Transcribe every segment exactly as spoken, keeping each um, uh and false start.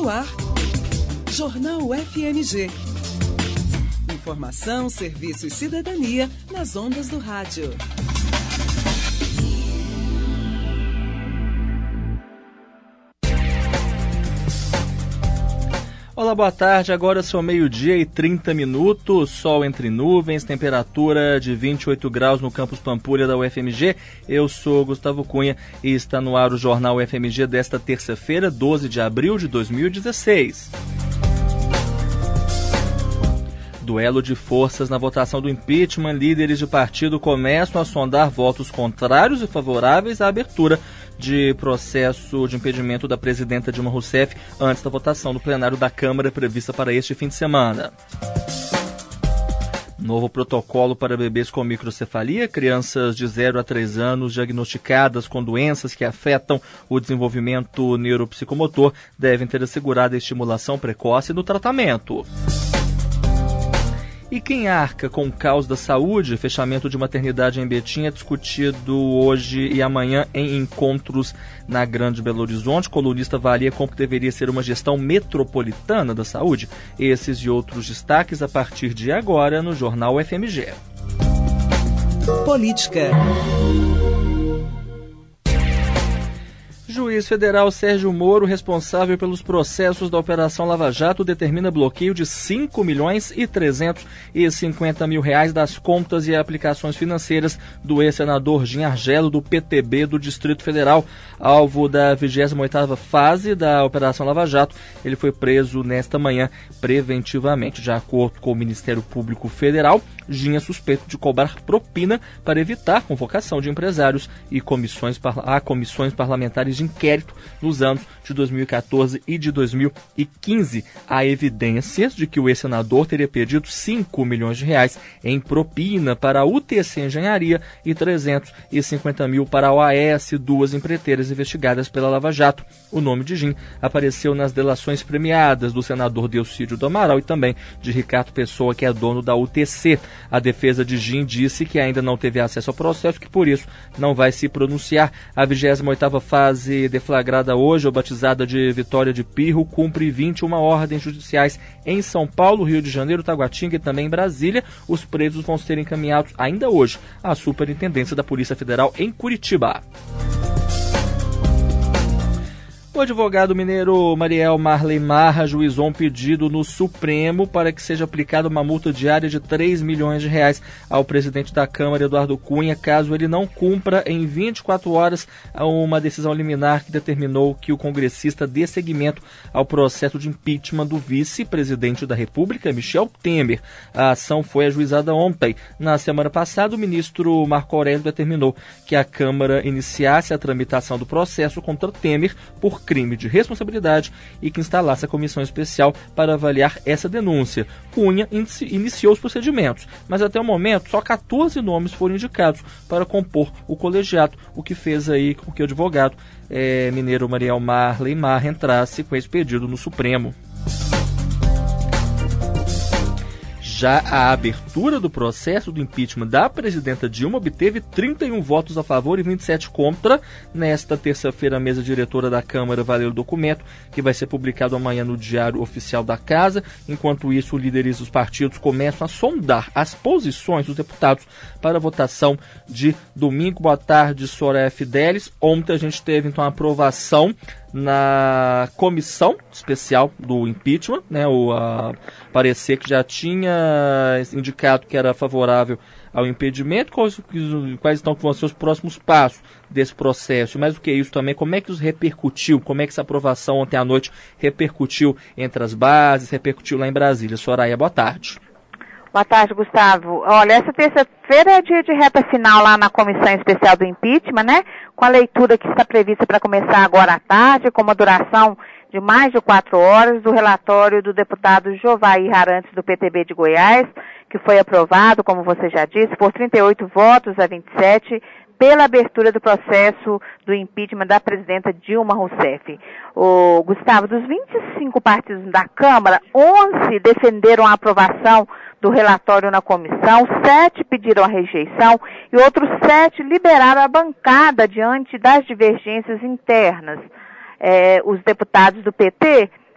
no ar. Jornal F M G. Informação, serviço e cidadania nas ondas do rádio. Olá, boa tarde. Agora são meio-dia e trinta minutos, sol entre nuvens, temperatura de vinte e oito graus no campus Pampulha da U F M G. Eu sou Gustavo Cunha e está no ar o Jornal U F M G desta terça-feira, doze de abril de dois mil e dezesseis. Duelo de forças na votação do impeachment. Líderes de partido começam a sondar votos contrários e favoráveis à abertura de processo de impedimento da presidenta Dilma Rousseff antes da votação do plenário da Câmara prevista para este fim de semana. Novo protocolo para bebês com microcefalia. Crianças de zero a três anos diagnosticadas com doenças que afetam o desenvolvimento neuropsicomotor devem ter assegurada a estimulação precoce no tratamento. E quem arca com o caos da saúde? Fechamento de maternidade em Betim é discutido hoje e amanhã em encontros na Grande Belo Horizonte. Colunista avalia como deveria ser uma gestão metropolitana da saúde. Esses e outros destaques a partir de agora no Jornal F M G. Política. Juiz federal Sérgio Moro, responsável pelos processos da Operação Lava Jato, determina bloqueio de cinco milhões e trezentos e cinquenta mil reais das contas e aplicações financeiras do ex-senador Jim Argelo, do P T B do Distrito Federal. Alvo da vigésima oitava fase da Operação Lava Jato, ele foi preso nesta manhã preventivamente. De acordo com o Ministério Público Federal, Jim é suspeito de cobrar propina para evitar convocação de empresários e comissões a comissões parlamentares de inquérito nos anos de dois mil e quatorze e de dois mil e quinze. Há evidências de que o ex-senador teria pedido cinco milhões de reais em propina para a U T C Engenharia e trezentos e cinquenta mil para a O A S, duas empreiteiras investigadas pela Lava Jato. O nome de Jim apareceu nas delações premiadas do senador Delcídio do Amaral e também de Ricardo Pessoa, que é dono da U T C. A defesa de Jim disse que ainda não teve acesso ao processo, que por isso não vai se pronunciar. A vigésima oitava fase deflagrada hoje, ou batizada de Vitória de Pirro, cumpre vinte e uma ordens judiciais em São Paulo, Rio de Janeiro, Taguatinga e também em Brasília. Os presos vão ser encaminhados ainda hoje à Superintendência da Polícia Federal em Curitiba. O advogado mineiro Mariel Marley Marra ajuizou um pedido no Supremo para que seja aplicada uma multa diária de três milhões de reais ao presidente da Câmara, Eduardo Cunha, caso ele não cumpra em vinte e quatro horas uma decisão liminar que determinou que o congressista dê seguimento ao processo de impeachment do vice-presidente da República, Michel Temer. A ação foi ajuizada ontem. Na semana passada, o ministro Marco Aurélio determinou que a Câmara iniciasse a tramitação do processo contra Temer por crime de responsabilidade e que instalasse a comissão especial para avaliar essa denúncia. Cunha inici- iniciou os procedimentos, mas até o momento só quatorze nomes foram indicados para compor o colegiado, o que fez aí com que o advogado é, mineiro Mariel Marley Marra entrasse com esse pedido no Supremo. Já a abertura do processo do impeachment da presidenta Dilma obteve trinta e um votos a favor e vinte e sete contra. Nesta terça-feira, a mesa diretora da Câmara vai ler o documento, que vai ser publicado amanhã no Diário Oficial da Casa. Enquanto isso, os líderes dos partidos começam a sondar as posições dos deputados para a votação de domingo. Boa tarde, Soraya Fidelis. Ontem a gente teve, então, a aprovação na comissão especial do impeachment, né, o a, parecer que já tinha indicado que era favorável ao impedimento. Quais, quais estão vão ser os próximos passos desse processo? Mais do que isso também, como é que isso repercutiu, como é que essa aprovação ontem à noite repercutiu entre as bases, repercutiu lá em Brasília? Soraya, boa tarde. Boa tarde, Gustavo. Olha, essa terça-feira é dia de reta final lá na Comissão Especial do Impeachment, né? Com a leitura que está prevista para começar agora à tarde, com uma duração de mais de quatro horas, do relatório do deputado Jovair Arantes, do P T B de Goiás, que foi aprovado, como você já disse, por trinta e oito votos a vinte e sete, pela abertura do processo do impeachment da presidenta Dilma Rousseff. O Gustavo, dos vinte e cinco partidos da Câmara, onze defenderam a aprovação do relatório na comissão, sete pediram a rejeição e outros sete liberaram a bancada diante das divergências internas. É, os deputados do P T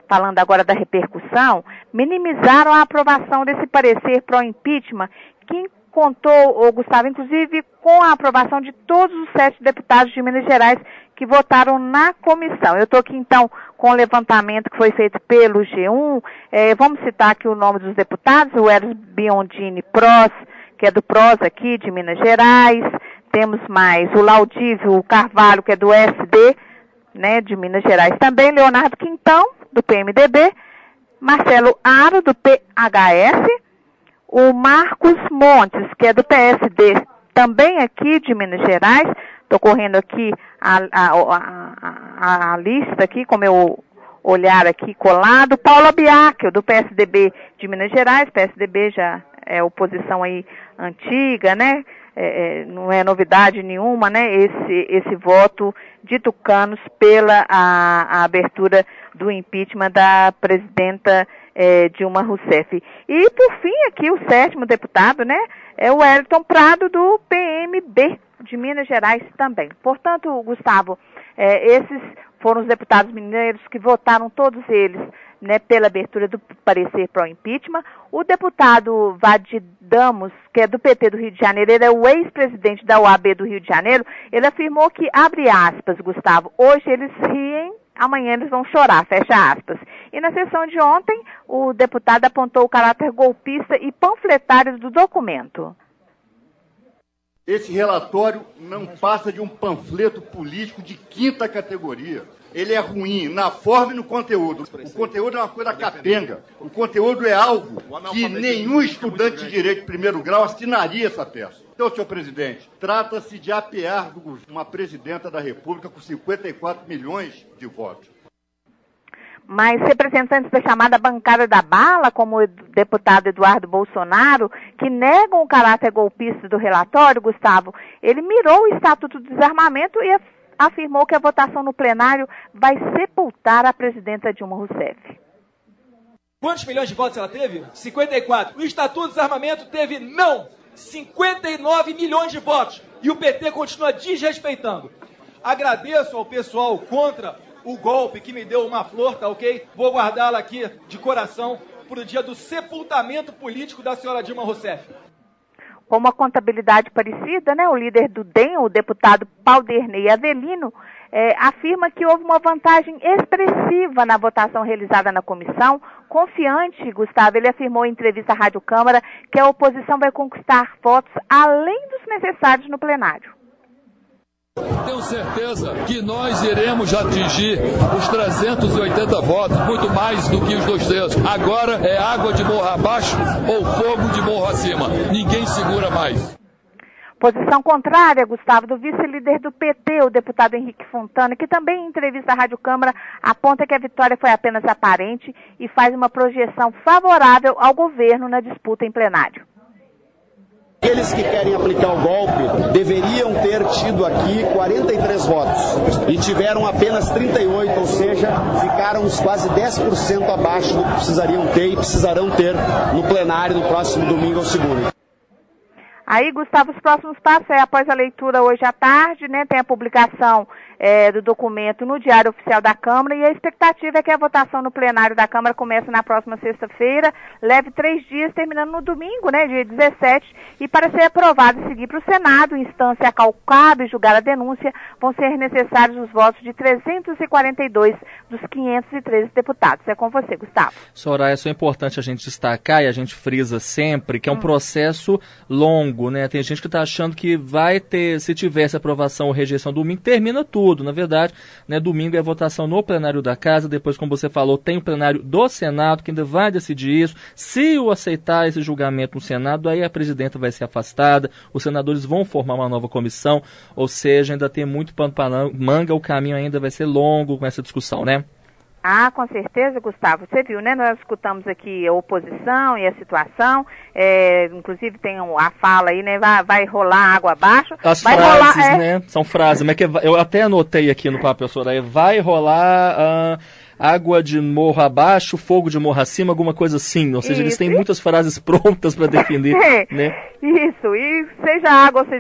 falando agora da repercussão, minimizaram a aprovação desse parecer pró-impeachment, que contou, ô, Gustavo, inclusive com a aprovação de todos os sete deputados de Minas Gerais que votaram na comissão. Eu estou aqui, então, com o levantamento que foi feito pelo G um. É, vamos citar aqui o nome dos deputados: o Eros Biondini Pros, que é do Pros aqui, de Minas Gerais. Temos mais o Laudívio Carvalho, que é do S D, né, de Minas Gerais também. Leonardo Quintão, do P M D B. Marcelo Aro, do P H S. O Marcos Montes, que é do P S D, também aqui de Minas Gerais. Estou correndo aqui a, a, a, a, a lista aqui, com meu olhar aqui colado. Paulo Biacchio, do P S D B de Minas Gerais. P S D B já é oposição aí antiga, né? É, é, não é novidade nenhuma, né? Esse, esse voto de tucanos pela a, a abertura do impeachment da presidenta é, Dilma Rousseff. E, por fim, aqui o sétimo deputado, né? É o Wellington Prado, do P M B de Minas Gerais também. Portanto, Gustavo, é, esses foram os deputados mineiros que votaram, todos eles, né, pela abertura do parecer pró-impeachment. O deputado Vadir Damos, que é do P T do Rio de Janeiro, ele é o ex-presidente da O A B do Rio de Janeiro, ele afirmou que, abre aspas, Gustavo, hoje eles riem, amanhã eles vão chorar, fecha aspas. E na sessão de ontem, o deputado apontou o caráter golpista e panfletário do documento. Esse relatório não passa de um panfleto político de quinta categoria. Ele é ruim na forma e no conteúdo. O conteúdo é uma coisa capenga. O conteúdo é algo que nenhum estudante de direito de primeiro grau assinaria essa peça. Então, senhor presidente, trata-se de apear uma presidenta da República com cinquenta e quatro milhões de votos. Mas representantes da chamada bancada da bala, como o deputado Eduardo Bolsonaro, que negam o caráter golpista do relatório, Gustavo, ele mirou o Estatuto do Desarmamento e afirmou que a votação no plenário vai sepultar a presidenta Dilma Rousseff. Quantos milhões de votos ela teve? cinquenta e quatro. O Estatuto do Desarmamento teve não, cinquenta e nove milhões de votos. E o P T continua desrespeitando. Agradeço ao pessoal contra o golpe que me deu uma flor, tá ok? Vou guardá-la aqui de coração para o dia do sepultamento político da senhora Dilma Rousseff. Com uma contabilidade parecida, né, o líder do D E M, o deputado Paulderney Avelino, é, afirma que houve uma vantagem expressiva na votação realizada na comissão. Confiante, Gustavo, ele afirmou em entrevista à Rádio Câmara que a oposição vai conquistar votos além dos necessários no plenário. Tenho certeza que nós iremos atingir os trezentos e oitenta votos, muito mais do que os dois terços. Agora é água de morro abaixo ou fogo de morro acima. Ninguém segura mais. Posição contrária, Gustavo, do vice-líder do P T, o deputado Henrique Fontana, que também em entrevista à Rádio Câmara aponta que a vitória foi apenas aparente e faz uma projeção favorável ao governo na disputa em plenário. Aqueles que querem aplicar o golpe deveriam ter tido aqui quarenta e três votos e tiveram apenas trinta e oito, ou seja, ficaram uns quase dez por cento abaixo do que precisariam ter e precisarão ter no plenário no próximo domingo ou segunda. Aí, Gustavo, os próximos passos é após a leitura hoje à tarde, né, tem a publicação é, do documento no Diário Oficial da Câmara e a expectativa é que a votação no plenário da Câmara comece na próxima sexta-feira, leve três dias, terminando no domingo, né, dia dezessete, e para ser aprovado e seguir para o Senado, instância a qual cabe julgar a denúncia, vão ser necessários os votos de trezentos e quarenta e dois dos quinhentos e treze deputados. É com você, Gustavo. Soraya, isso é importante a gente destacar e a gente frisa sempre que é um hum. processo longo. Né? Tem gente que está achando que vai ter, se tivesse aprovação ou rejeição domingo, termina tudo. Na verdade, né, domingo é votação no plenário da Casa, depois, como você falou, tem o plenário do Senado, que ainda vai decidir isso. Se o aceitar esse julgamento no Senado, aí a presidenta vai ser afastada, os senadores vão formar uma nova comissão, ou seja, ainda tem muito pano para manga, o caminho ainda vai ser longo com essa discussão, né? Ah, com certeza, Gustavo. Você viu, né? Nós escutamos aqui a oposição e a situação. É, inclusive tem a fala aí, né? Vai, vai rolar água abaixo. As vai frases, rolar, é... né? São frases. Mas que eu até anotei aqui no papel, Soraya. Vai rolar uh, água de morro abaixo, fogo de morro acima, alguma coisa assim. Ou seja, Isso. eles têm muitas frases prontas para definir, é, né? Isso. E seja água, ou seja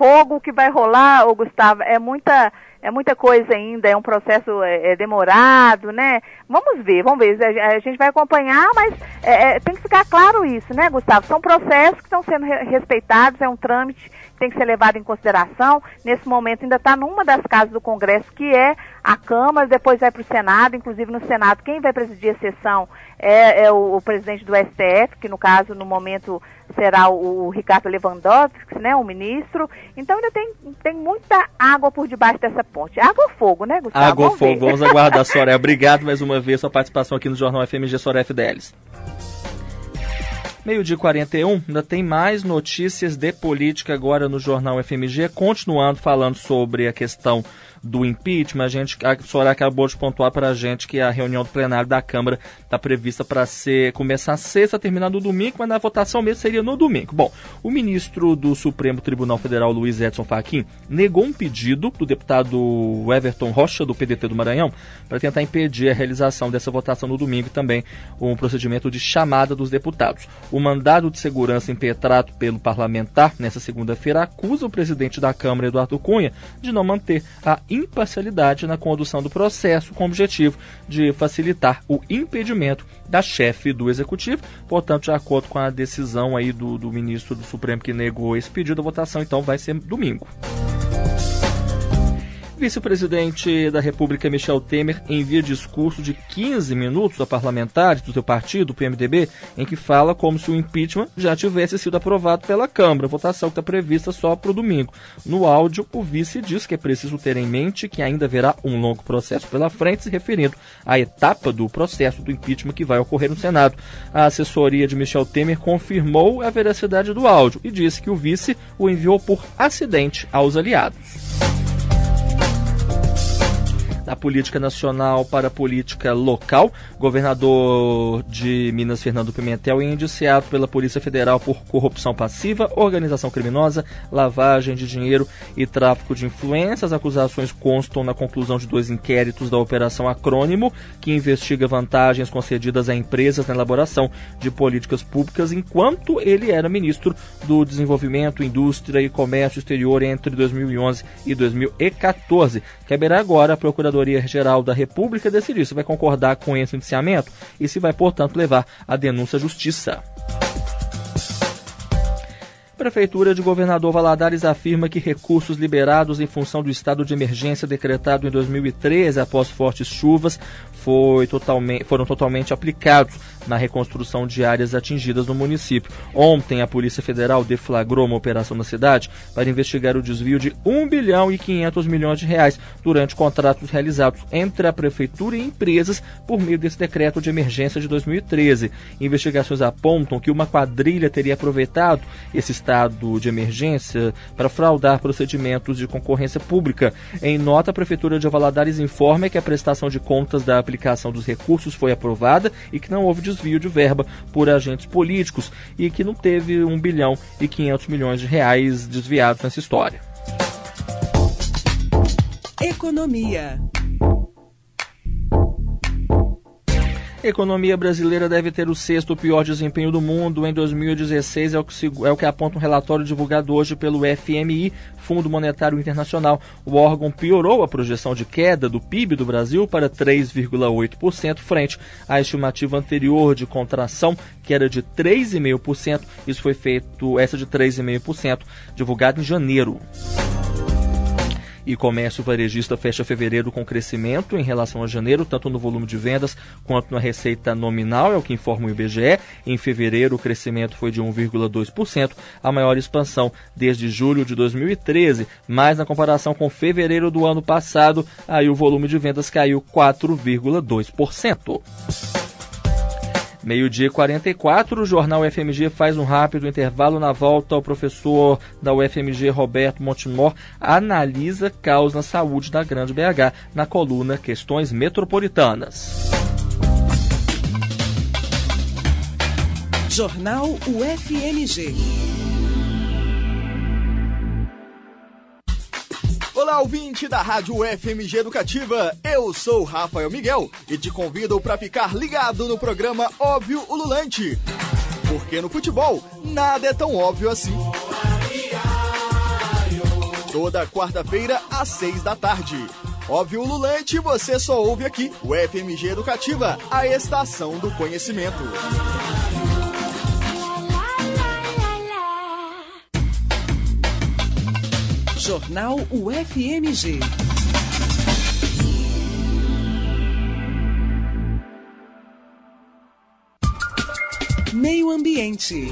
fogo que vai rolar, ô Gustavo, é muita, é muita coisa ainda, é um processo é, é demorado, né? Vamos ver, vamos ver, a, a gente vai acompanhar, mas é, é, tem que ficar claro isso, né, Gustavo? São processos que estão sendo re- respeitados, é um trâmite que tem que ser levado em consideração. Nesse momento ainda está numa das casas do Congresso, que é a Câmara, depois vai para o Senado, inclusive no Senado quem vai presidir a sessão é, é o, o presidente do S T F, que no caso, no momento, será o, o Ricardo Lewandowski, né, o ministro. Então ainda tem, tem muita água por debaixo dessa ponte. Água ou fogo, né, Gustavo? Água ou fogo, vamos aguardar, Soraya. Obrigado mais uma vez pela sua participação aqui no Jornal F M G Soraya F D Ls. Meio-dia e quarenta e um, ainda tem mais notícias de política agora no Jornal F M G, continuando falando sobre a questão do impeachment. A gente, a Soraya acabou de pontuar para a gente que a reunião do plenário da Câmara está prevista para ser começar sexta, terminar no domingo, mas na votação mesmo seria no domingo. Bom, o ministro do Supremo Tribunal Federal, Luiz Edson Fachin, negou um pedido do deputado Everton Rocha, do P D T do Maranhão, para tentar impedir a realização dessa votação no domingo e também um procedimento de chamada dos deputados. O mandado de segurança impetrado pelo parlamentar nessa segunda-feira acusa o presidente da Câmara, Eduardo Cunha, de não manter a imparcialidade na condução do processo com o objetivo de facilitar o impedimento da chefe do Executivo. Portanto, de acordo com a decisão aí do, do ministro do Supremo que negou esse pedido, a votação então vai ser domingo. Vice-presidente da República, Michel Temer, envia discurso de quinze minutos a parlamentares do seu partido, o P M D B, em que fala como se o impeachment já tivesse sido aprovado pela Câmara, votação que está prevista só para o domingo. No áudio, o vice diz que é preciso ter em mente que ainda haverá um longo processo pela frente, se referindo à etapa do processo do impeachment que vai ocorrer no Senado. A assessoria de Michel Temer confirmou a veracidade do áudio e disse que o vice o enviou por acidente aos aliados. Da política nacional para a política local, governador de Minas, Fernando Pimentel, é indiciado pela Polícia Federal por corrupção passiva, organização criminosa, lavagem de dinheiro e tráfico de influência. As acusações constam na conclusão de dois inquéritos da Operação Acrônimo, que investiga vantagens concedidas a empresas na elaboração de políticas públicas enquanto ele era ministro do Desenvolvimento, Indústria e Comércio Exterior entre dois mil e onze e dois mil e quatorze. Caberá agora a Procuradoria-Geral da República decidir se vai concordar com esse indiciamento e se vai, portanto, levar a denúncia à Justiça. A Prefeitura de Governador Valadares afirma que recursos liberados em função do estado de emergência decretado em dois mil e treze após fortes chuvas foi totalmente, foram totalmente aplicados na reconstrução de áreas atingidas no município. Ontem, a Polícia Federal deflagrou uma operação na cidade para investigar o desvio de um bilhão e quinhentos milhões de reais durante contratos realizados entre a Prefeitura e empresas por meio desse decreto de emergência de dois mil e treze. Investigações apontam que uma quadrilha teria aproveitado esse estado de emergência para fraudar procedimentos de concorrência pública. Em nota, a Prefeitura de Valadares informa que a prestação de contas da aplicação dos recursos foi aprovada e que não houve desvio de verba por agentes políticos e que não teve um bilhão e quinhentos milhões de reais desviados nessa história. Economia. A economia brasileira deve ter o sexto pior desempenho do mundo em dois mil e dezesseis, é o que, é o que aponta um relatório divulgado hoje pelo F M I, Fundo Monetário Internacional. O órgão piorou a projeção de queda do P I B do Brasil para três vírgula oito por cento, frente à estimativa anterior de contração, que era de três vírgula cinco por cento. Isso foi feito, essa de três vírgula cinco por cento, divulgada em janeiro. E comércio varejista fecha fevereiro com crescimento em relação a janeiro, tanto no volume de vendas quanto na receita nominal, é o que informa o I B G E. Em fevereiro, o crescimento foi de um vírgula dois por cento, a maior expansão desde julho de dois mil e treze, mas na comparação com fevereiro do ano passado, aí o volume de vendas caiu quatro vírgula dois por cento. Meio-dia e quarenta e quatro, o Jornal F M G faz um rápido intervalo. Na volta, o professor da U F M G, Roberto Montemor, analisa caos na saúde da Grande B H na coluna Questões Metropolitanas. Jornal U F M G. Olá, ouvinte da Rádio U F M G Educativa, eu sou Rafael Miguel e te convido para ficar ligado no programa Óbvio Ululante, porque no futebol nada é tão óbvio assim. toda quarta-feira às seis da tarde. Óbvio Ululante, você só ouve aqui o F M G Educativa, a estação do conhecimento. Jornal U F M G. Meio Ambiente.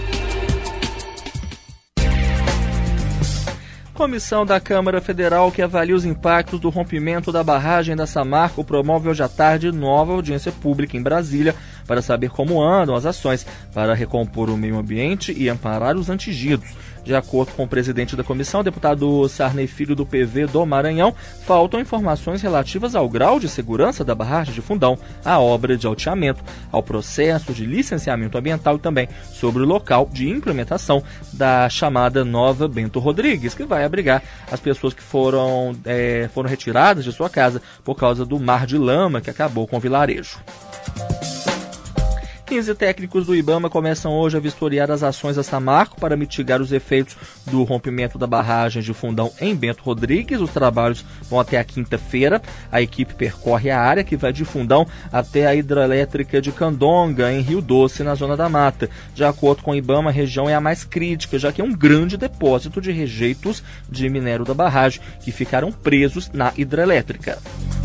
Comissão da Câmara Federal que avalia os impactos do rompimento da barragem da Samarco promove hoje à tarde nova audiência pública em Brasília para saber como andam as ações para recompor o meio ambiente e amparar os antigidos. De acordo com o presidente da comissão, deputado Sarney Filho do P V do Maranhão, faltam informações relativas ao grau de segurança da barragem de Fundão, à obra de alteamento, ao processo de licenciamento ambiental e também sobre o local de implementação da chamada Nova Bento Rodrigues, que vai abrigar as pessoas que foram, é, foram retiradas de sua casa por causa do mar de lama que acabou com o vilarejo. quinze técnicos do IBAMA começam hoje a vistoriar as ações da Samarco para mitigar os efeitos do rompimento da barragem de Fundão em Bento Rodrigues. Os trabalhos vão até a quinta-feira. A equipe percorre a área que vai de Fundão até a hidrelétrica de Candonga, em Rio Doce, na Zona da Mata. De acordo com o IBAMA, a região é a mais crítica, já que é um grande depósito de rejeitos de minério da barragem que ficaram presos na hidrelétrica.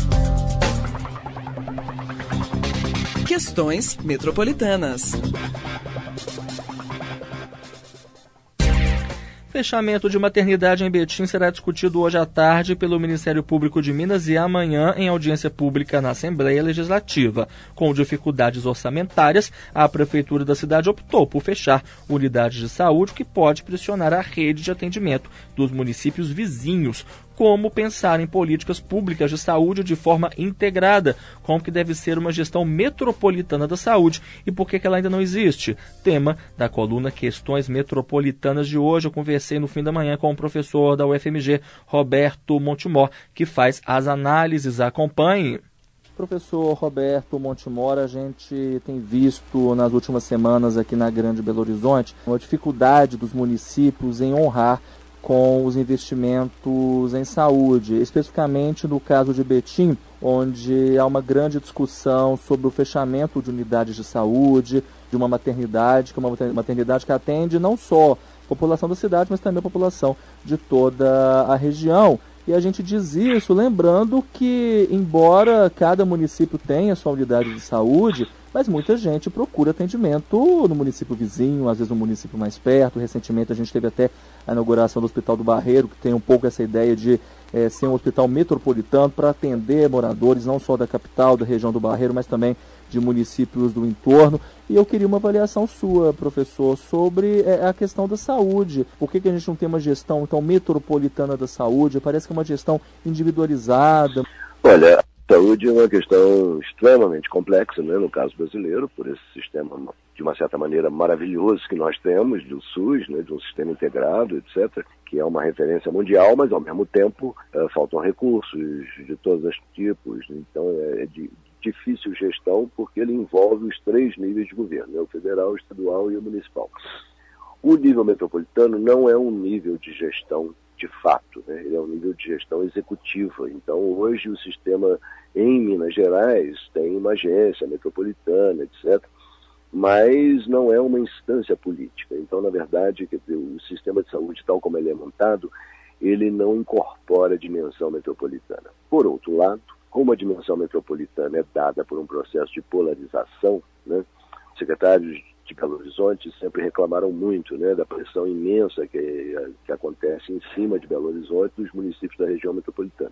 Questões metropolitanas. Fechamento de maternidade em Betim será discutido hoje à tarde pelo Ministério Público de Minas e amanhã em audiência pública na Assembleia Legislativa. Com dificuldades orçamentárias, a Prefeitura da cidade optou por fechar unidades de saúde, que pode pressionar a rede de atendimento dos municípios vizinhos. Como pensar em políticas públicas de saúde de forma integrada, como que deve ser uma gestão metropolitana da saúde e por que, que ela ainda não existe. Tema da coluna Questões Metropolitanas de hoje. Eu conversei no fim da manhã com o professor da U F M G, Roberto Montemor, que faz as análises. Acompanhe. Professor Roberto Montemor, a gente tem visto nas últimas semanas aqui na Grande Belo Horizonte uma dificuldade dos municípios em honrar com os investimentos em saúde, especificamente no caso de Betim, onde há uma grande discussão sobre o fechamento de unidades de saúde, de uma maternidade, que é uma maternidade que atende não só a população da cidade, mas também a população de toda a região. E a gente diz isso lembrando que, embora cada município tenha sua unidade de saúde, mas muita gente procura atendimento no município vizinho, às vezes no município mais perto. Recentemente a gente teve até a inauguração do Hospital do Barreiro, que tem um pouco essa ideia de é, ser um hospital metropolitano para atender moradores não só da capital, da região do Barreiro, mas também de municípios do entorno. E eu queria uma avaliação sua, professor, sobre é, a questão da saúde. Por que, que a gente não tem uma gestão então metropolitana da saúde? Parece que é uma gestão individualizada. Olha, a saúde é uma questão extremamente complexa, né, no caso brasileiro, por esse sistema, de uma certa maneira, maravilhoso que nós temos, do SUS, né, de um sistema integrado, etcétera, que é uma referência mundial, mas, ao mesmo tempo, uh, faltam recursos de todos os tipos. Então, é de difícil gestão, porque ele envolve os três níveis de governo, né, o federal, o estadual e o municipal. O nível metropolitano não é um nível de gestão de fato, né? Ele é um nível de gestão executiva. Então, hoje, o sistema em Minas Gerais tem uma agência metropolitana, etcétera, mas não é uma instância política. Então, na verdade, quer dizer, o sistema de saúde, tal como ele é montado, ele não incorpora a dimensão metropolitana. Por outro lado, como a dimensão metropolitana é dada por um processo de polarização, né, secretários de Belo Horizonte sempre reclamaram muito, né, da pressão imensa que, que acontece em cima de Belo Horizonte dos municípios da região metropolitana.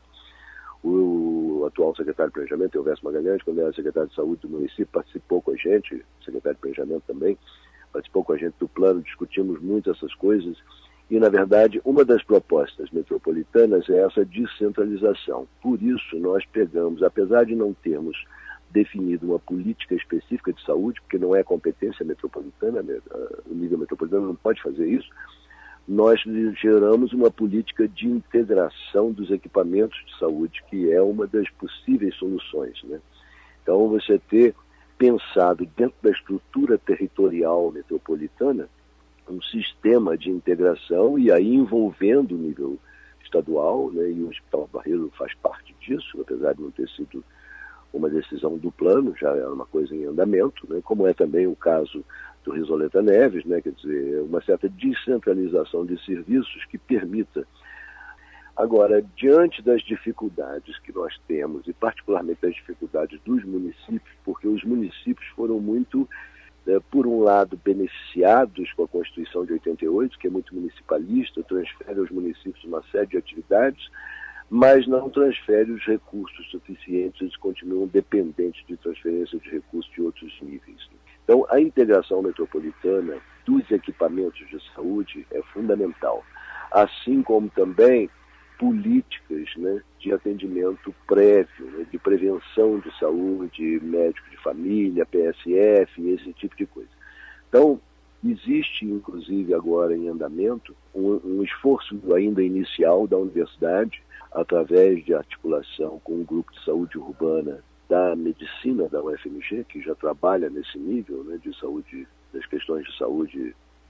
O, o atual secretário de Planejamento, Elvésio Magalhães, quando era secretário de Saúde do município, participou com a gente, o secretário de Planejamento também, participou com a gente do plano, discutimos muito essas coisas, e, na verdade, uma das propostas metropolitanas é essa descentralização. Por isso, nós pegamos, apesar de não termos definido uma política específica de saúde, porque não é competência metropolitana, o nível metropolitano não pode fazer isso, nós geramos uma política de integração dos equipamentos de saúde, que é uma das possíveis soluções, né? Então, você ter pensado dentro da estrutura territorial metropolitana um sistema de integração e aí envolvendo o nível estadual, né, e o Hospital Barreiro faz parte disso, apesar de não ter sido uma decisão do plano, já é uma coisa em andamento, né, como é também o caso do Risoleta Neves, né, quer dizer, uma certa descentralização de serviços que permita. Agora, diante das dificuldades que nós temos, e particularmente das dificuldades dos municípios, porque os municípios foram muito, é, por um lado, beneficiados com a Constituição de oitenta e oito, que é muito municipalista, transfere aos municípios uma série de atividades, mas não transfere os recursos suficientes, eles continuam dependentes de transferência de recursos de outros níveis. Então, a integração metropolitana dos equipamentos de saúde é fundamental, assim como também políticas, né, de atendimento prévio, né, de prevenção de saúde, médico de família, P S F, esse tipo de coisa. Então, existe, inclusive, agora em andamento, um, um esforço ainda inicial da universidade, através de articulação com o grupo de saúde urbana da medicina da U F M G, que já trabalha nesse nível, né, de saúde, das questões de saúde,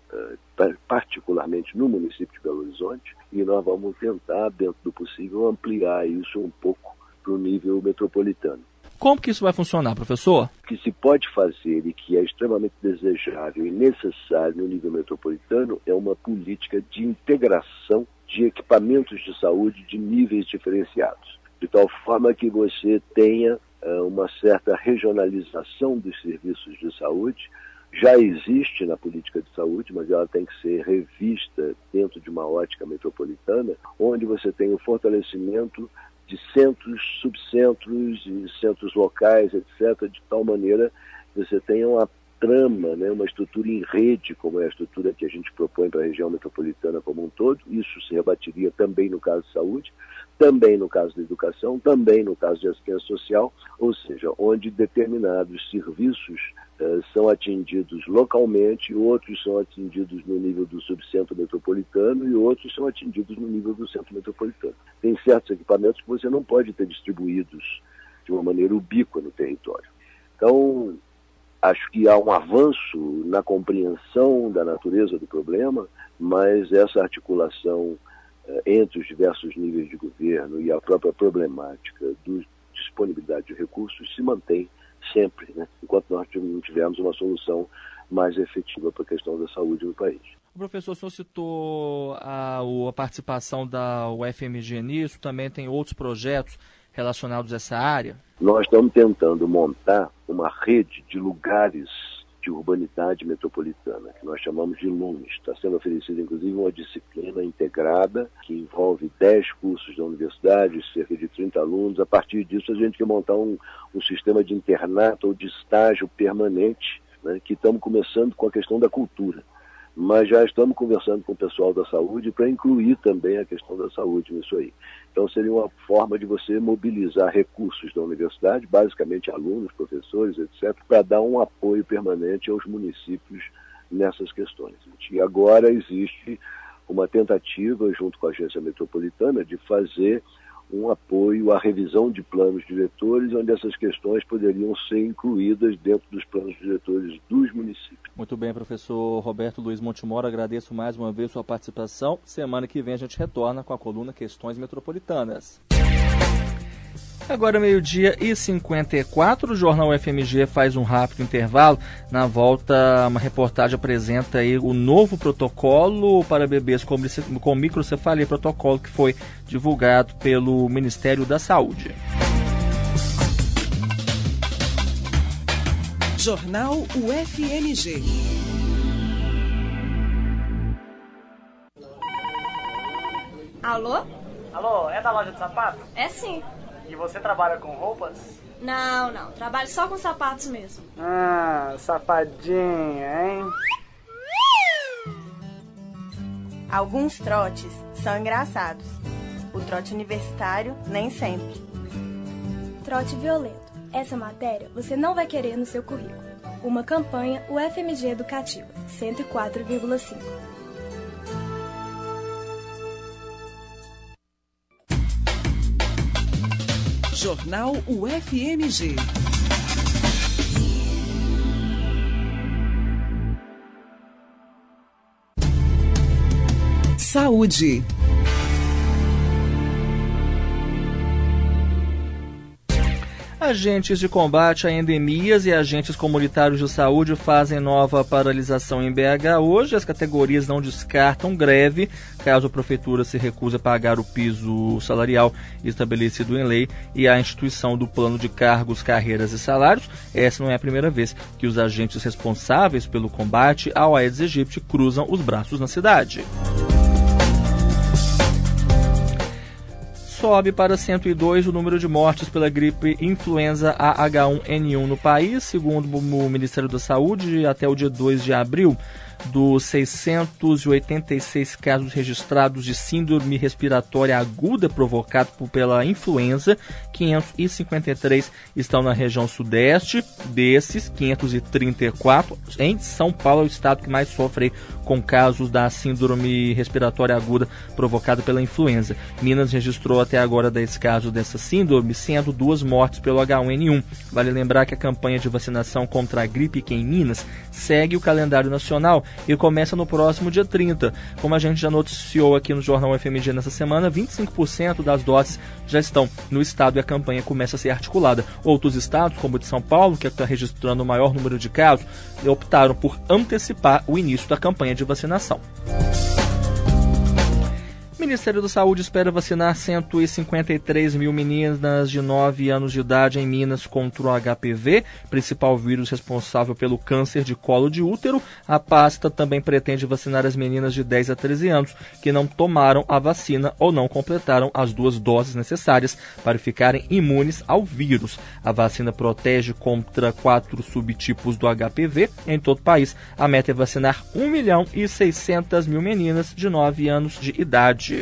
uh, particularmente no município de Belo Horizonte, e nós vamos tentar, dentro do possível, ampliar isso um pouco para o nível metropolitano. Como que isso vai funcionar, professor? O que se pode fazer e que é extremamente desejável e necessário no nível metropolitano é uma política de integração de equipamentos de saúde de níveis diferenciados, de tal forma que você tenha uh, uma certa regionalização dos serviços de saúde. Já existe na política de saúde, mas ela tem que ser revista dentro de uma ótica metropolitana, onde você tem o fortalecimento de centros, subcentros e centros locais, etcétera, de tal maneira que você tenha uma trama, né, uma estrutura em rede, como é a estrutura que a gente propõe para a região metropolitana como um todo. Isso se rebatiria também no caso de saúde, também no caso da educação, também no caso de assistência social, ou seja, onde determinados serviços eh, são atingidos localmente, outros são atingidos no nível do subcentro metropolitano e outros são atingidos no nível do centro metropolitano. Tem certos equipamentos que você não pode ter distribuídos de uma maneira ubíqua no território. Então, acho que há um avanço na compreensão da natureza do problema, mas essa articulação eh, entre os diversos níveis de governo e a própria problemática da disponibilidade de recursos se mantém sempre, né, enquanto nós não tivermos uma solução mais efetiva para a questão da saúde no país. O professor, o senhor citou a, a participação da U F M G nisso, também tem outros projetos relacionados a essa área? Nós estamos tentando montar uma rede de lugares de urbanidade metropolitana, que nós chamamos de LUMES. Está sendo oferecida, inclusive, uma disciplina integrada que envolve dez cursos da universidade, cerca de trinta alunos. A partir disso, a gente quer montar um, um sistema de internato ou de estágio permanente, né, que estamos começando com a questão da cultura. Mas já estamos conversando com o pessoal da saúde para incluir também a questão da saúde nisso aí. Então seria uma forma de você mobilizar recursos da universidade, basicamente alunos, professores, etcétera, para dar um apoio permanente aos municípios nessas questões. E agora existe uma tentativa, junto com a agência metropolitana, de fazer um apoio à revisão de planos diretores, onde essas questões poderiam ser incluídas dentro dos planos diretores dos municípios. Muito bem, professor Roberto Luiz Montemora, agradeço mais uma vez sua participação. Semana que vem a gente retorna com a coluna Questões Metropolitanas. Agora meio-dia e cinquenta e quatro, o Jornal F M G faz um rápido intervalo. Na volta, uma reportagem apresenta aí o novo protocolo para bebês com, com microcefalia, protocolo que foi divulgado pelo Ministério da Saúde. Jornal U F M G. Alô? Alô, é da loja de sapato? É sim. E você trabalha com roupas? Não, não. Trabalho só com sapatos mesmo. Ah, safadinha, hein? Alguns trotes são engraçados. O trote universitário, nem sempre. Trote violento. Essa matéria você não vai querer no seu currículo. Uma campanha U F M G Educativa, cento e quatro vírgula cinco. Jornal U F M G. Saúde. Agentes de combate a endemias e agentes comunitários de saúde fazem nova paralisação em B H hoje. As categorias não descartam greve caso a prefeitura se recuse a pagar o piso salarial estabelecido em lei e a instituição do plano de cargos, carreiras e salários. Essa não é a primeira vez que os agentes responsáveis pelo combate ao Aedes aegypti cruzam os braços na cidade. Sobe para cento e dois o número de mortes pela gripe influenza A H um N um no país. Segundo o Ministério da Saúde, até o dia dois de abril, dos seiscentos e oitenta e seis casos registrados de síndrome respiratória aguda provocada pela influenza, quinhentos e cinquenta e três estão na região sudeste. Desses, quinhentos e trinta e quatro em São Paulo, é o estado que mais sofre com casos da síndrome respiratória aguda provocada pela influenza. Minas registrou até agora dez casos dessa síndrome, sendo duas mortes pelo H um N um. Vale lembrar que a campanha de vacinação contra a gripe aqui em Minas segue o calendário nacional e começa no próximo dia trinta. Como a gente já noticiou aqui no Jornal F M G nessa semana, vinte e cinco por cento das doses já estão no estado e a campanha começa a ser articulada. Outros estados, como o de São Paulo, que está registrando o maior número de casos, optaram por antecipar o início da campanha de vacinação. O Ministério da Saúde espera vacinar cento e cinquenta e três mil meninas de nove anos de idade em Minas contra o H P V, principal vírus responsável pelo câncer de colo de útero. A pasta também pretende vacinar as meninas de dez a treze anos que não tomaram a vacina ou não completaram as duas doses necessárias para ficarem imunes ao vírus. A vacina protege contra quatro subtipos do H P V em todo o país. A meta é vacinar um milhão e seiscentas mil meninas de nove anos de idade.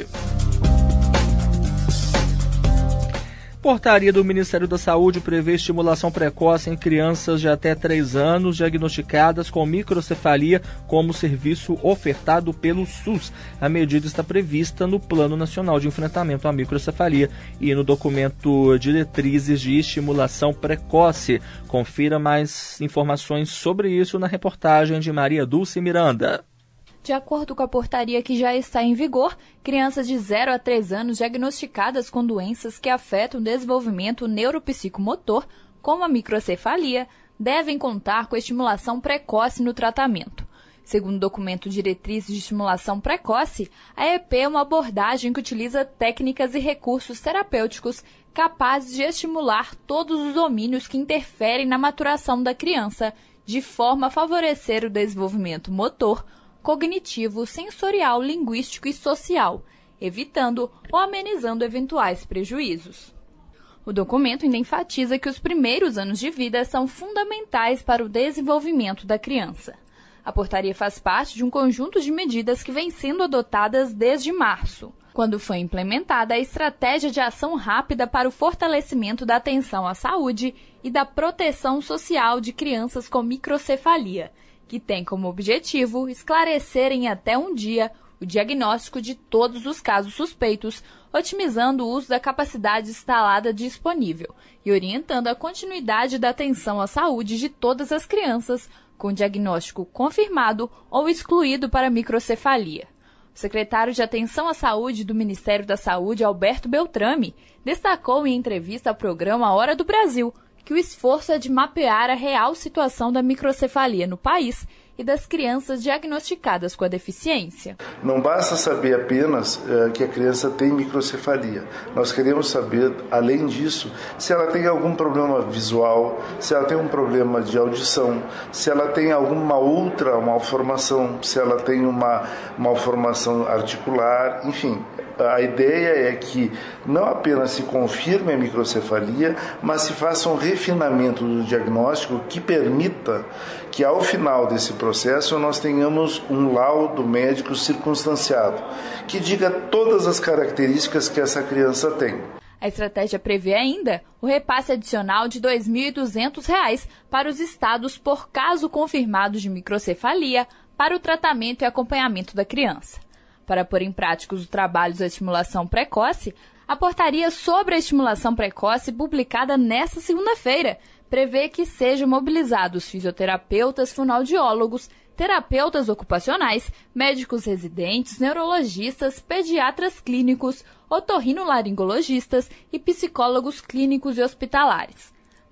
Portaria do Ministério da Saúde prevê estimulação precoce em crianças de até três anos diagnosticadas com microcefalia como serviço ofertado pelo SUS. A medida está prevista no Plano Nacional de Enfrentamento à Microcefalia e no documento Diretrizes de Estimulação Precoce. Confira mais informações sobre isso na reportagem de Maria Dulce Miranda. De acordo com a portaria que já está em vigor, crianças de zero a três anos diagnosticadas com doenças que afetam o desenvolvimento neuropsicomotor, como a microcefalia, devem contar com estimulação precoce no tratamento. Segundo o documento Diretrizes de Estimulação Precoce, a E P é uma abordagem que utiliza técnicas e recursos terapêuticos capazes de estimular todos os domínios que interferem na maturação da criança, de forma a favorecer o desenvolvimento motor, cognitivo, sensorial, linguístico e social, evitando ou amenizando eventuais prejuízos. O documento ainda enfatiza que os primeiros anos de vida são fundamentais para o desenvolvimento da criança. A portaria faz parte de um conjunto de medidas que vem sendo adotadas desde março, quando foi implementada a Estratégia de Ação Rápida para o Fortalecimento da Atenção à Saúde e da Proteção Social de Crianças com Microcefalia, que tem como objetivo esclarecer em até um dia o diagnóstico de todos os casos suspeitos, otimizando o uso da capacidade instalada disponível e orientando a continuidade da atenção à saúde de todas as crianças com diagnóstico confirmado ou excluído para microcefalia. O secretário de Atenção à Saúde do Ministério da Saúde, Alberto Beltrame, destacou em entrevista ao programa Hora do Brasil que o esforço é de mapear a real situação da microcefalia no país e das crianças diagnosticadas com a deficiência. Não basta saber apenas uh, que a criança tem microcefalia. Nós queremos saber, além disso, se ela tem algum problema visual, se ela tem um problema de audição, se ela tem alguma outra malformação, se ela tem uma malformação articular, enfim. A ideia é que não apenas se confirme a microcefalia, mas se faça um refinamento do diagnóstico que permita que ao final desse processo nós tenhamos um laudo médico circunstanciado, que diga todas as características que essa criança tem. A estratégia prevê ainda o repasse adicional de dois mil e duzentos reais para os estados por caso confirmado de microcefalia para o tratamento e acompanhamento da criança. Para pôr em prática os trabalhos da estimulação precoce, a portaria sobre a estimulação precoce, publicada nesta segunda-feira, prevê que sejam mobilizados fisioterapeutas, fonoaudiólogos, terapeutas ocupacionais, médicos residentes, neurologistas, pediatras clínicos, otorrinolaringologistas e psicólogos clínicos e hospitalares.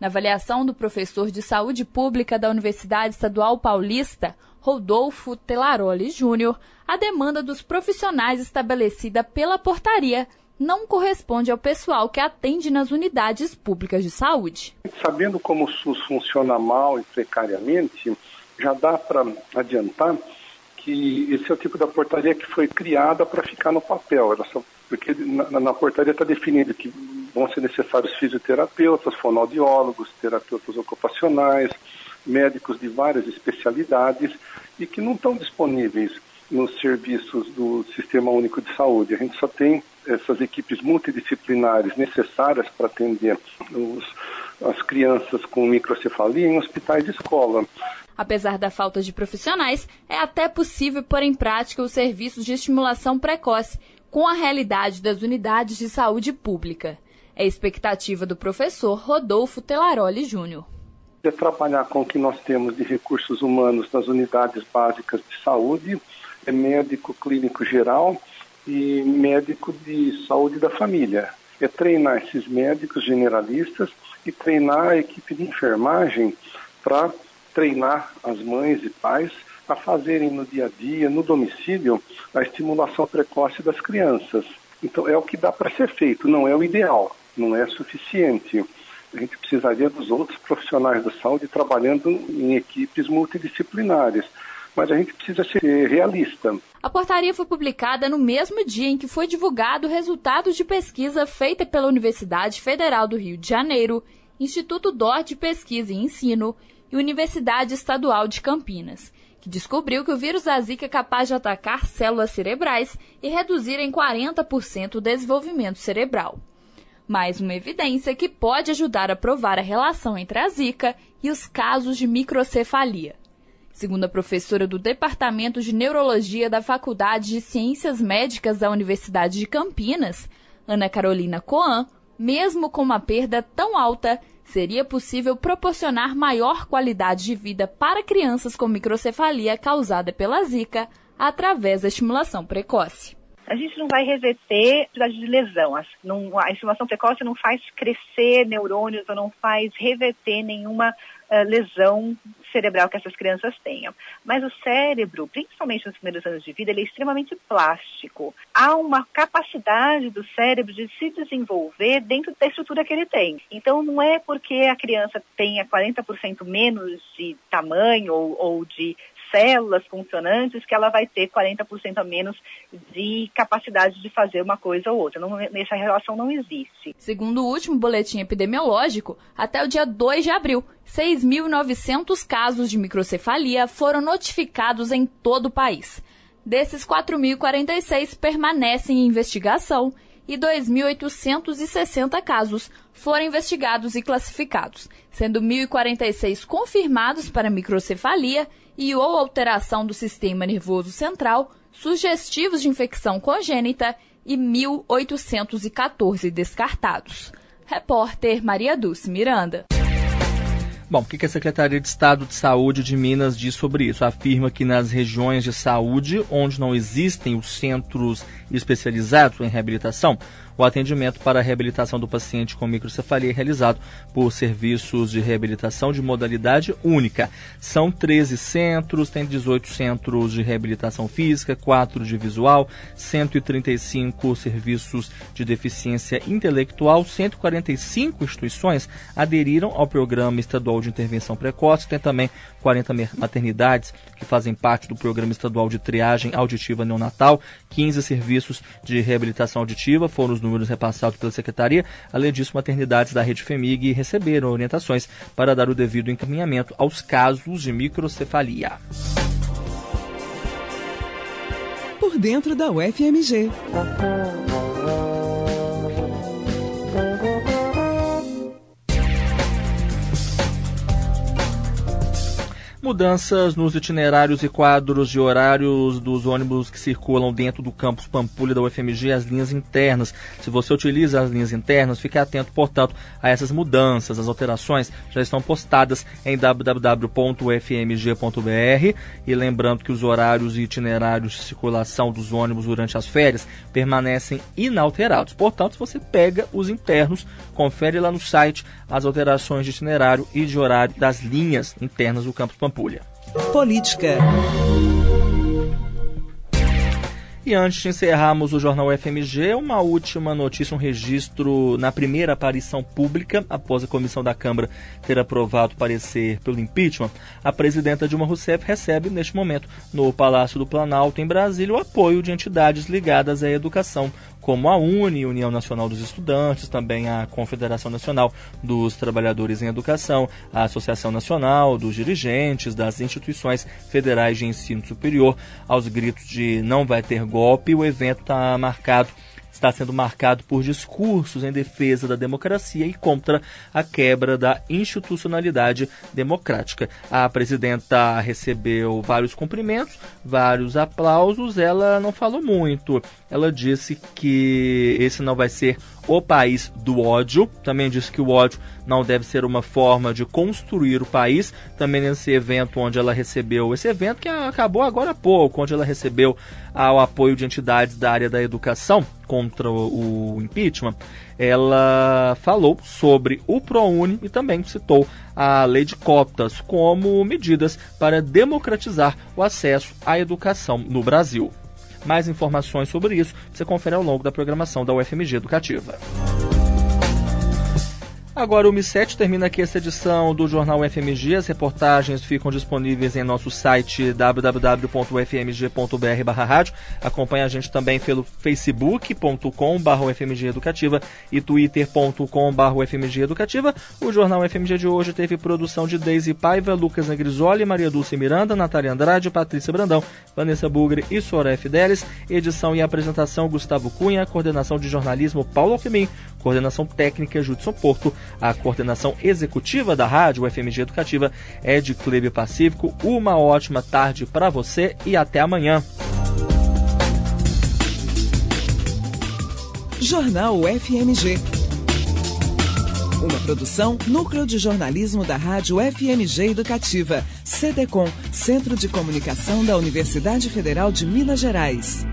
Na avaliação do professor de Saúde Pública da Universidade Estadual Paulista, Rodolfo Telaroli Júnior, a demanda dos profissionais estabelecida pela portaria não corresponde ao pessoal que atende nas unidades públicas de saúde. Sabendo como o SUS funciona mal e precariamente, já dá para adiantar que esse é o tipo da portaria que foi criada para ficar no papel. Ela só, porque na, na portaria está definido que vão ser necessários fisioterapeutas, fonoaudiólogos, terapeutas ocupacionais, médicos de várias especialidades e que não estão disponíveis nos serviços do Sistema Único de Saúde. A gente só tem essas equipes multidisciplinares necessárias para atender os, as crianças com microcefalia em hospitais de escola. Apesar da falta de profissionais, é até possível pôr em prática os serviços de estimulação precoce com a realidade das unidades de saúde pública. É a expectativa do professor Rodolfo Telaroli Júnior. É trabalhar com o que nós temos de recursos humanos nas unidades básicas de saúde, é médico clínico geral e médico de saúde da família. É treinar esses médicos generalistas e treinar a equipe de enfermagem para treinar as mães e pais a fazerem no dia a dia, no domicílio, a estimulação precoce das crianças. Então é o que dá para ser feito, não é o ideal, não é suficiente. A gente precisaria dos outros profissionais da saúde trabalhando em equipes multidisciplinares. Mas a gente precisa ser realista. A portaria foi publicada no mesmo dia em que foi divulgado o resultado de pesquisa feita pela Universidade Federal do Rio de Janeiro, Instituto D O R de Pesquisa e Ensino e Universidade Estadual de Campinas, que descobriu que o vírus da Zika é capaz de atacar células cerebrais e reduzir em quarenta por cento o desenvolvimento cerebral. Mais uma evidência que pode ajudar a provar a relação entre a Zika e os casos de microcefalia. Segundo a professora do Departamento de Neurologia da Faculdade de Ciências Médicas da Universidade de Campinas, Ana Carolina Coan, mesmo com uma perda tão alta, seria possível proporcionar maior qualidade de vida para crianças com microcefalia causada pela Zika através da estimulação precoce. A gente não vai reverter a possibilidade de lesão. A estimulação precoce não faz crescer neurônios ou não faz reverter nenhuma uh, lesão cerebral que essas crianças tenham. Mas o cérebro, principalmente nos primeiros anos de vida, ele é extremamente plástico. Há uma capacidade do cérebro de se desenvolver dentro da estrutura que ele tem. Então não é porque a criança tenha quarenta por cento menos de tamanho ou, ou de células funcionantes que ela vai ter quarenta por cento a menos de capacidade de fazer uma coisa ou outra. Não, essa relação não existe. Segundo o último boletim epidemiológico, até o dia dois de abril, seis mil e novecentos casos de microcefalia foram notificados em todo o país. Desses, quatro mil e quarenta e seis permanecem em investigação e dois mil oitocentos e sessenta casos foram investigados e classificados, sendo mil e quarenta e seis confirmados para microcefalia e ou alteração do sistema nervoso central, sugestivos de infecção congênita e mil oitocentos e quatorze descartados. Repórter Maria Dulce Miranda. Bom, o que a Secretaria de Estado de Saúde de Minas diz sobre isso? Afirma que nas regiões de saúde, onde não existem os centros especializados em reabilitação, o atendimento para a reabilitação do paciente com microcefalia é realizado por serviços de reabilitação de modalidade única. São treze centros, tem dezoito centros de reabilitação física, quatro de visual, cento e trinta e cinco serviços de deficiência intelectual, cento e quarenta e cinco instituições aderiram ao Programa Estadual de Intervenção Precoce, tem também quarenta maternidades que fazem parte do Programa Estadual de Triagem Auditiva Neonatal, quinze serviços de reabilitação auditiva, foram os números repassados pela Secretaria. Além disso, maternidades da Rede FEMIG receberam orientações para dar o devido encaminhamento aos casos de microcefalia. Por dentro da U F M G. Mudanças nos itinerários e quadros de horários dos ônibus que circulam dentro do campus Pampulha da U F M G, as linhas internas. Se você utiliza as linhas internas, fique atento, portanto, a essas mudanças. As alterações já estão postadas em w w w ponto u f m g ponto b r. E lembrando que os horários e itinerários de circulação dos ônibus durante as férias permanecem inalterados. Portanto, se você pega os internos, confere lá no site as alterações de itinerário e de horário das linhas internas do campus Pampulha. Política. E antes de encerrarmos o Jornal F M G, uma última notícia, um registro na primeira aparição pública, após a comissão da Câmara ter aprovado o parecer pelo impeachment. A presidenta Dilma Rousseff recebe, neste momento, no Palácio do Planalto, em Brasília, o apoio de entidades ligadas à educação, como a UNE, União Nacional dos Estudantes, também a Confederação Nacional dos Trabalhadores em Educação, a Associação Nacional dos Dirigentes das Instituições Federais de Ensino Superior. Aos gritos de não vai ter golpe, o evento está marcado está sendo marcado por discursos em defesa da democracia e contra a quebra da institucionalidade democrática. A presidenta recebeu vários cumprimentos, vários aplausos, ela não falou muito. Ela disse que esse não vai ser o país do ódio, também disse que o ódio não deve ser uma forma de construir o país. Também nesse evento onde ela recebeu, esse evento que acabou agora há pouco, onde ela recebeu o apoio de entidades da área da educação contra o impeachment, ela falou sobre o ProUni e também citou a lei de cotas como medidas para democratizar o acesso à educação no Brasil. Mais informações sobre isso você confere ao longo da programação da U F M G Educativa. Agora o M sete termina aqui essa edição do Jornal F M G. As reportagens ficam disponíveis em nosso site w w w ponto u f m g ponto b r barra rádio. Acompanhe a gente também pelo facebook ponto com barra u f m g educativa e twitter ponto com barra u f m g educativa. O Jornal F M G de hoje teve produção de Deise Paiva, Lucas Negrisoli, Maria Dulce Miranda, Natália Andrade, Patrícia Brandão, Vanessa Bugre e Soraya Fidelis. Edição e apresentação Gustavo Cunha, coordenação de jornalismo Paulo Alquimim, coordenação técnica Judson Porto. A coordenação executiva da rádio U F M G Educativa é de Clébio Pacífico. Uma ótima tarde para você e até amanhã. Jornal F M G. Uma produção Núcleo de Jornalismo da Rádio F M G Educativa. C D C O M, Centro de Comunicação da Universidade Federal de Minas Gerais.